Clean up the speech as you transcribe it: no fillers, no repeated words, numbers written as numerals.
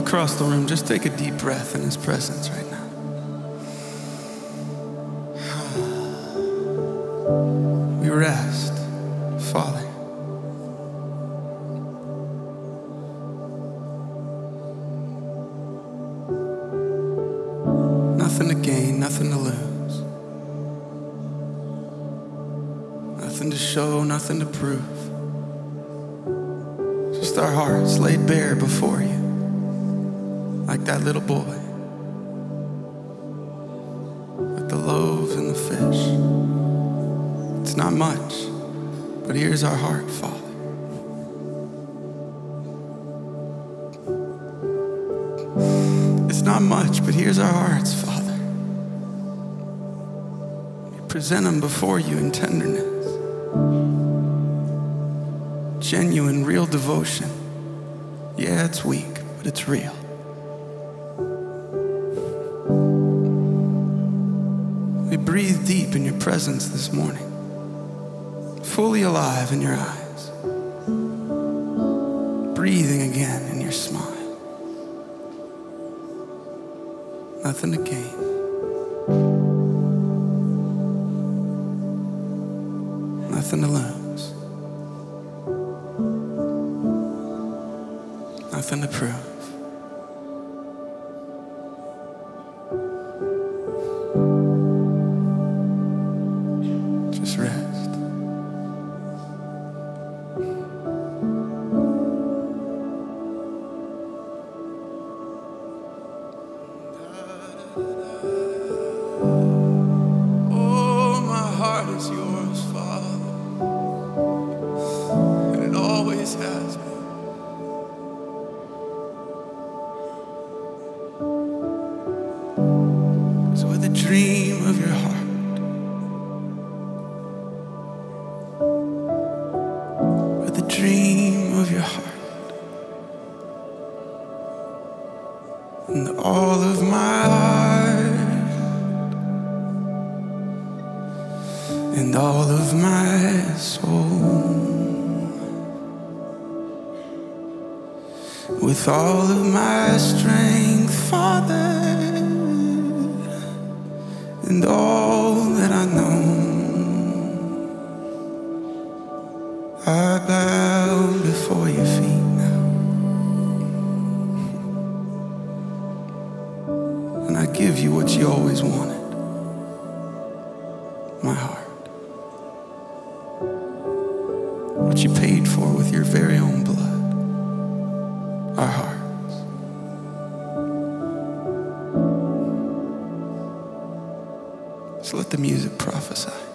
across the room, just take a deep breath in His presence right now. We rest, Father. Nothing to gain, nothing to lose. Nothing to show, nothing to prove. Just our hearts laid bare before you, like that little boy, with the loaves and the fish. It's not much, but here's our heart, Father. It's not much, but here's our hearts, Father. We present them before you in tenderness. Genuine, real devotion. Yeah, it's weak, but it's real. We breathe deep in your presence this morning, fully alive in your eyes, breathing again in your smile. Nothing to gain, nothing to lose, nothing to prove. Just rest. Oh, my heart is yours, Father, and it always has been. So with a dream of your heart, with a dream of your heart, and all of my heart, and all of my soul, with all of my strength, Father, and all that I know, I bow before your feet now, and I give you what you always wanted, my heart. What you paid for with your very own blood, our hearts. So let the music prophesy.